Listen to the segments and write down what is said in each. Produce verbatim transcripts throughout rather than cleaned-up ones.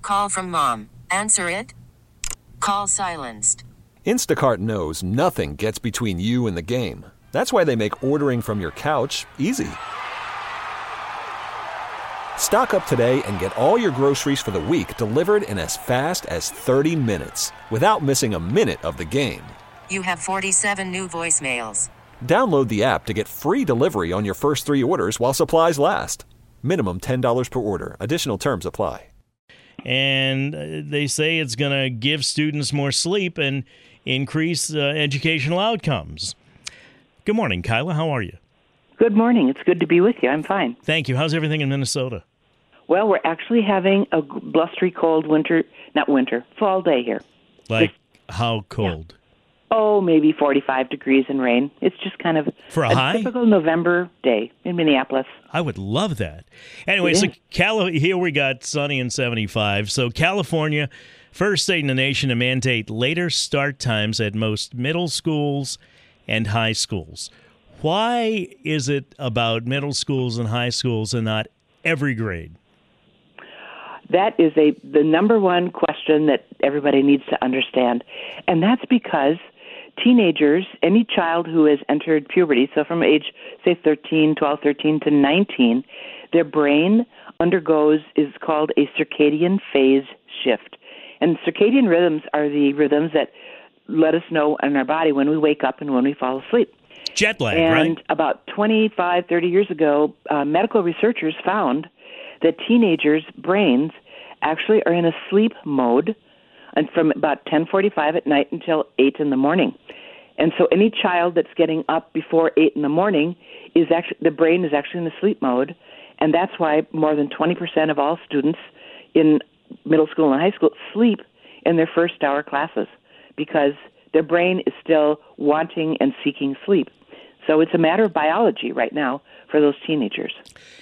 call from mom. Answer it. Call silenced. Instacart knows nothing gets between you and the game. That's why they make ordering from your couch easy. Stock up today and get all your groceries for the week delivered in as fast as thirty minutes without missing a minute of the game. You have forty-seven new voicemails. Download the app to get free delivery on your first three orders while supplies last. Minimum ten dollars per order. Additional terms apply. And they say it's going to give students more sleep and increase uh, educational outcomes. Good morning, Kyla. How are you? Good morning. It's good to be with you. I'm fine. Thank you. How's everything in Minnesota? Well, we're actually having a blustery cold winter, not winter, fall day here. Like how cold? Yeah. Oh, maybe forty-five degrees and rain. It's just kind of For a, a high? typical November day in Minneapolis. I would love that. Anyway, Yeah. so Cali- here we got sunny and seventy-five. So California, first state in the nation to mandate later start times at most middle schools and high schools. Why is it about middle schools and high schools and not every grade? That is a the number one question that everybody needs to understand. And that's because teenagers, any child who has entered puberty, so from age, say, thirteen, twelve, thirteen to nineteen, their brain undergoes is called a circadian phase shift. And circadian rhythms are the rhythms that let us know in our body when we wake up and when we fall asleep. Jet lag, and right? And about twenty-five, thirty years ago, uh, medical researchers found that teenagers' brains actually are in a sleep mode and from about ten forty-five at night until eight in the morning. And so any child that's getting up before eight in the morning, is actually the brain is actually in the sleep mode, and that's why more than twenty percent of all students in middle school and high school sleep in their first hour classes because their brain is still wanting and seeking sleep. So it's a matter of biology right now for those teenagers.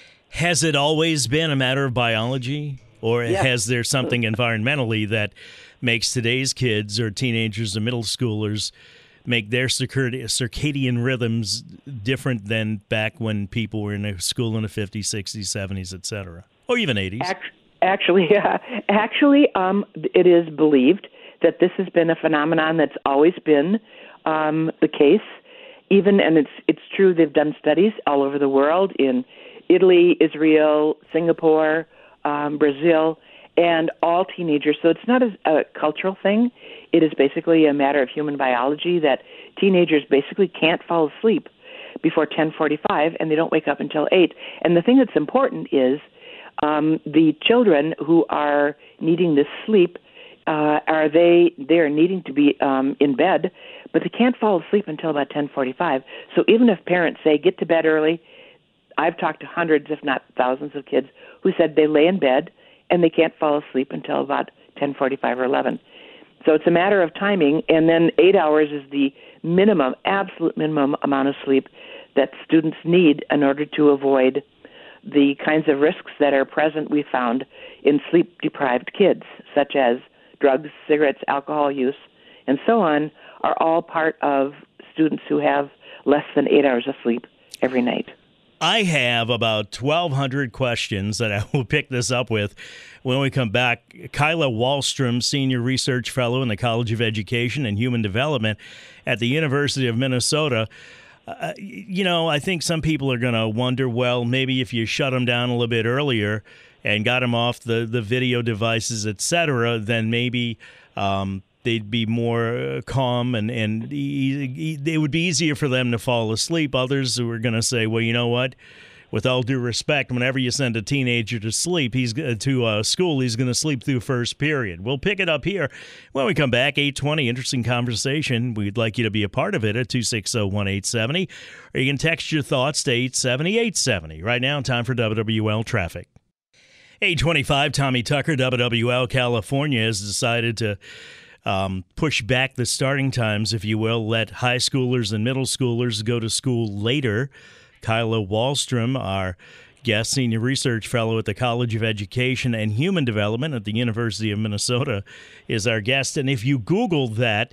Has it always been a matter of biology? Or Yeah. has there something environmentally that makes today's kids or teenagers or middle schoolers make their circadi- circadian rhythms different than back when people were in a school in the fifties, sixties, seventies, et cetera, or even eighties? Actually, yeah, actually, um, it is believed that this has been a phenomenon that's always been um, the case. Even, and it's it's true, they've done studies all over the world in Italy, Israel, Singapore, um, Brazil, and all teenagers. So it's not a, a cultural thing. It is basically a matter of human biology that teenagers basically can't fall asleep before ten forty-five, and they don't wake up until eight. And the thing that's important is um, the children who are needing this sleep, uh, are they they are needing to be um, in bed, but they can't fall asleep until about ten forty-five. So even if parents say, get to bed early, I've talked to hundreds, if not thousands of kids who said they lay in bed and they can't fall asleep until about ten forty-five or eleven. So it's a matter of timing, and then eight hours is the minimum, absolute minimum amount of sleep that students need in order to avoid the kinds of risks that are present, we found, in sleep-deprived kids, such as drugs, cigarettes, alcohol use, and so on, are all part of students who have less than eight hours of sleep every night. I have about twelve hundred questions that I will pick this up with when we come back. Kyla Wahlstrom, Senior Research Fellow in the College of Education and Human Development at the University of Minnesota. Uh, you know, I think some people are going to wonder, well, maybe if you shut them down a little bit earlier and got them off the, the video devices, et cetera, then maybe um, they'd be more calm and, and e- e- it would be easier for them to fall asleep. Others who are going to say, well, you know what? With all due respect, whenever you send a teenager to sleep, he's to uh, school, he's going to sleep through first period. We'll pick it up here when we come back. eight twenty, interesting conversation. We'd like you to be a part of it at two six zero, one eight seven zero, or you can text your thoughts to eight seven zero, eight seven zero. Right now, time for W W L Traffic. eight twenty-five, Tommy Tucker, W W L California has decided to Um, push back the starting times, if you will, let high schoolers and middle schoolers go to school later. Kyla Wahlstrom, our guest senior research fellow at the College of Education and Human Development at the University of Minnesota, is our guest. And if you Google that,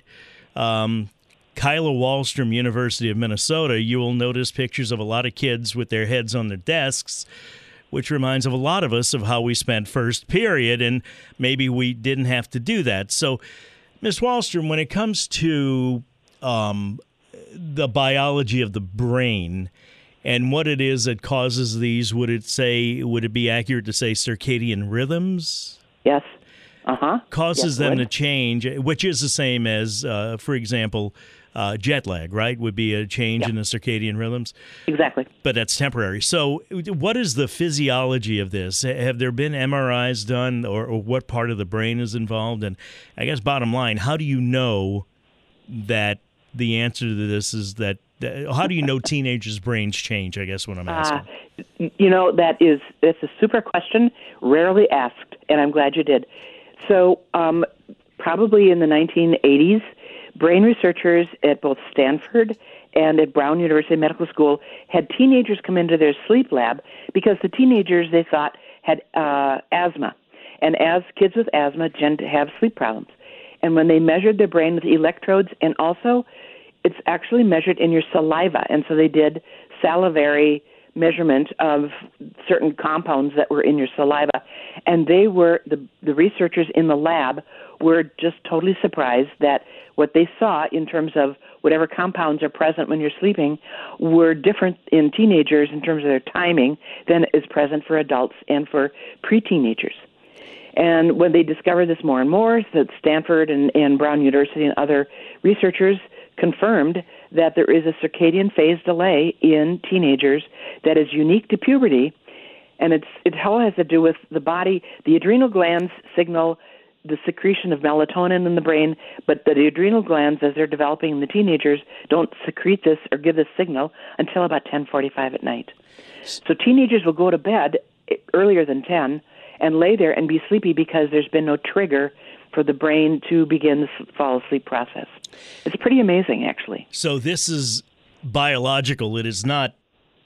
um, Kyla Wahlstrom, University of Minnesota, you will notice pictures of a lot of kids with their heads on their desks which reminds of a lot of us of how we spent first period, and maybe we didn't have to do that. So, Miz Wahlstrom, when it comes to um, the biology of the brain and what it is that causes these, would it say, would it be accurate to say circadian rhythms? Yes. Uh-huh. Causes yes, them would. to change, which is the same as, uh, for example, uh, jet lag, right? Would be a change yeah. in the circadian rhythms. Exactly. But that's temporary. So what is the physiology of this? Have there been M R Is done, or, or what part of the brain is involved? And I guess bottom line, how do you know that the answer to this is that, how do you know teenagers' brains change, I guess what I'm asking. Uh, you know, that is, that's a super question, rarely asked, and I'm glad you did. So um, probably in the nineteen eighties, brain researchers at both Stanford and at Brown University Medical School had teenagers come into their sleep lab because the teenagers, they thought, had uh, asthma. And as kids with asthma tend to have sleep problems. And when they measured their brain with electrodes, and also it's actually measured in your saliva. And so they did salivary measurement of certain compounds that were in your saliva. And they were, the, the researchers in the lab were just totally surprised that what they saw in terms of whatever compounds are present when you're sleeping were different in teenagers in terms of their timing than is present for adults and for pre-teenagers. And when they discovered this more and more, that Stanford and, and Brown University and other researchers confirmed that there is a circadian phase delay in teenagers that is unique to puberty, and it's it all has to do with the body. The adrenal glands signal the secretion of melatonin in the brain, but the adrenal glands, as they're developing in the teenagers, don't secrete this or give this signal until about ten forty-five at night. So teenagers will go to bed earlier than ten and lay there and be sleepy because there's been no trigger for the brain to begin the fall asleep process. It's pretty amazing, actually. So this is biological. It is not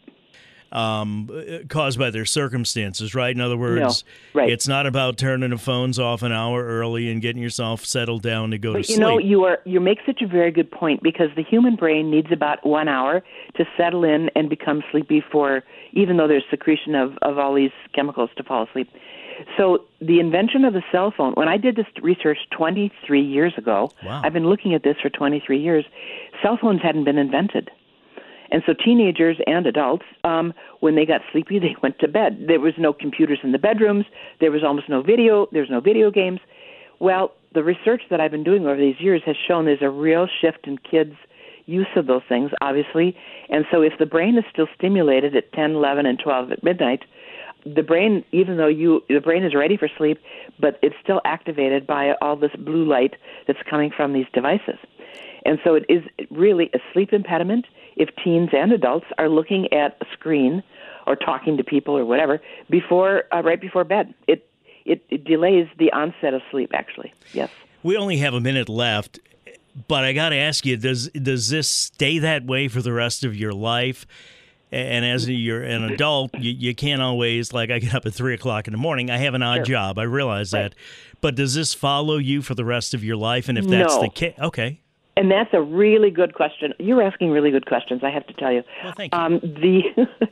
um, caused by their circumstances, right? In other words, no, right. It's not about turning the phones off an hour early and getting yourself settled down to go but to you sleep. You know, you are you make such a very good point, because the human brain needs about one hour to settle in and become sleepy for, even though there's secretion of, of all these chemicals to fall asleep. So the invention of the cell phone, when I did this research twenty-three years ago, wow. I've been looking at this for twenty-three years, cell phones hadn't been invented. And so teenagers and adults, um, when they got sleepy, they went to bed. There was no computers in the bedrooms. There was almost no video. There was no video games. Well, the research that I've been doing over these years has shown there's a real shift in kids' use of those things, obviously. And so if the brain is still stimulated at ten, eleven, and twelve at midnight, the brain, even though you the brain is ready for sleep, but it's still activated by all this blue light that's coming from these devices. And so it is really a sleep impediment if teens and adults are looking at a screen or talking to people or whatever before uh, right before bed. It, it it delays the onset of sleep, actually. Yes. We only have a minute left, but I got to ask you, does does this stay that way for the rest of your life? And as you're an adult, you, you can't always, like, I get up at three o'clock in the morning. I have an odd Sure. job. I realize Right. that. But does this follow you for the rest of your life? And if that's No. the case, okay. And that's a really good question. You're asking really good questions, I have to tell you. Well, thank you. Um, the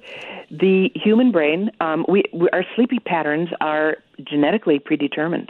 the human brain, um, we, we our sleepy patterns are genetically predetermined.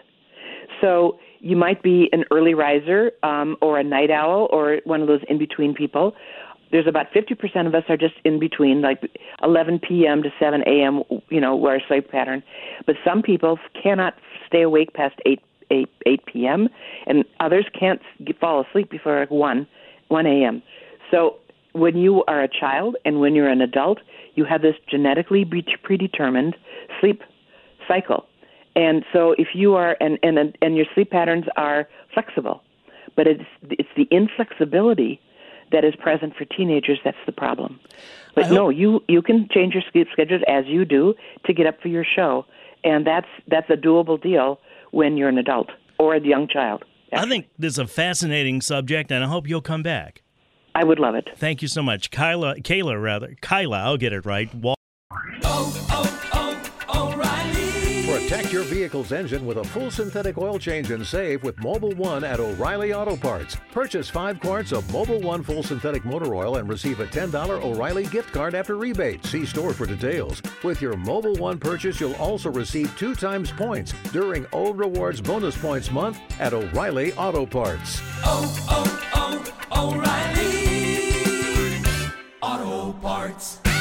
So you might be an early riser um, or a night owl or one of those in-between people. There's about fifty percent of us are just in between, like eleven p.m. to seven a.m., you know, our sleep pattern. But some people cannot stay awake past eight p.m., and others can't fall asleep before like one a.m. So when you are a child and when you're an adult, you have this genetically predetermined sleep cycle. And so if you are, and, and, and your sleep patterns are flexible, but it's it's the inflexibility that is present for teenagers that's the problem. But hope- no, you, you can change your sleep schedules as you do to get up for your show, and that's that's a doable deal when you're an adult or a young child. I think this is a fascinating subject, and I hope you'll come back. I would love it. Thank you so much. Kyla, Kayla, rather. Kyla, I'll get it right. Wal- Oh, oh, oh, O'Reilly. For a Protect your vehicle's engine with a full synthetic oil change and save with Mobil one at O'Reilly Auto Parts. Purchase five quarts of Mobil one full synthetic motor oil and receive a ten dollars O'Reilly gift card after rebate. See store for details. With your Mobil one purchase, you'll also receive two times points during O Rewards Bonus Points Month at O'Reilly Auto Parts. Oh, oh, oh, O'Reilly Auto Parts.